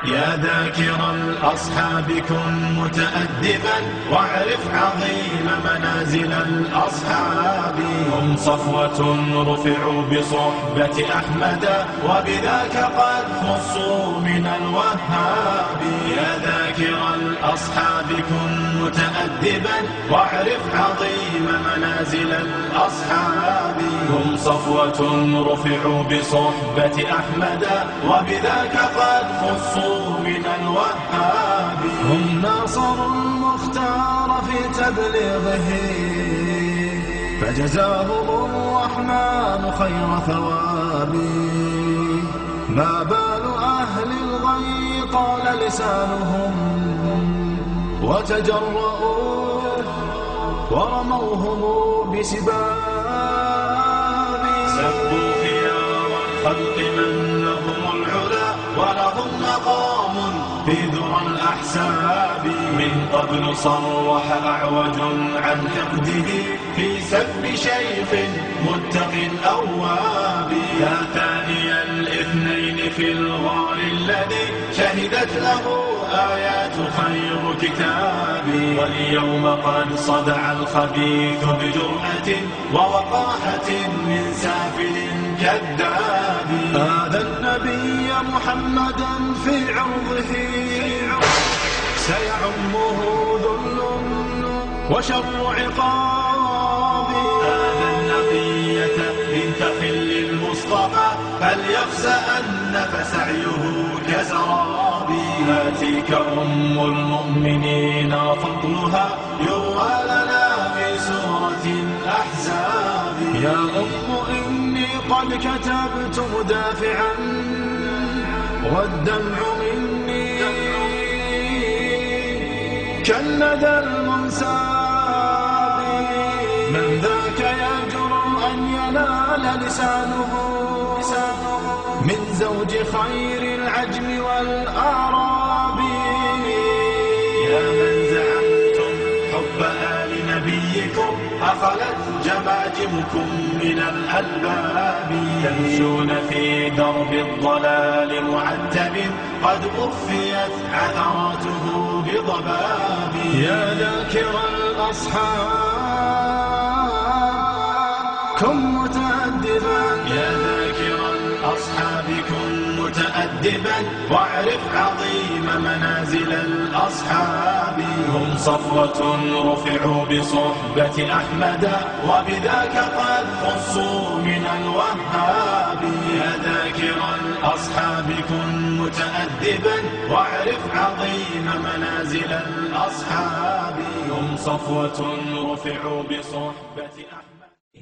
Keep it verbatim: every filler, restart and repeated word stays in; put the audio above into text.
يا ذاكر الأصحاب كن متأدبا واعرف عظيم منازل الأصحاب. هم صفوة رفعوا بصحبة أحمد وبذاك قد خصوا من الوهاب. يا ذاكر الأصحاب كن متأدبا واعرف عظيم منازل الأصحاب. هم صفوة رفعوا بصحبة أحمد وبذاك قد خصوا من الوهاب. هم ناصروا المختار في تبليغه فجزاهم الرحمن خير ثواب. ما بال أهل الغي قال لسانهم وتجرؤوا ورموهم بسباب. سبوا خيار الخلق من لهم العلا ولهم مقام في ذرى الأحساب. من قبل صرح أعوج عن حقده في سب شيخ متق أواب. يا ثاني الاثنين في الغار الذي شهدت له آيات خير كتاب. واليوم قد صدع الخبيث بجرأة ووقاحة من سافل كذاب. هذا النبي محمدا في عرضه سيعمه ذل وشر عقاب. هذا النقية إن تخل المصطفى فليخسأن فسعيه كسراب. هاتيك أم المؤمنين فضلها يروى لنا في سورة الأحزاب. يا أم إني قد كتبت مدافعا والدمع مني كالندى المنساب. من ذاك يجرؤ أن ينال لسانه من زوج خير العجم والأعراب. يا من زعمتم حب آل نبيكم أخلت جماجمكم من الألباب. تمشون في درب الضلال معتب قد أخفيت عثراته بضباب. يا ذاكر الأصحاب كن متأدبا. يا ذاكر الأصحاب كن متأدبا واعرف عظيم منازل الأصحاب. هم صفوة رفعوا بصحبة أحمد وبذاك قد خصوا من الوهاب. يا ذاكر الأصحاب كن متأدبا واعرف عظيم منازل الأصحاب. هم صفوة رفعوا بصحبة أحمد.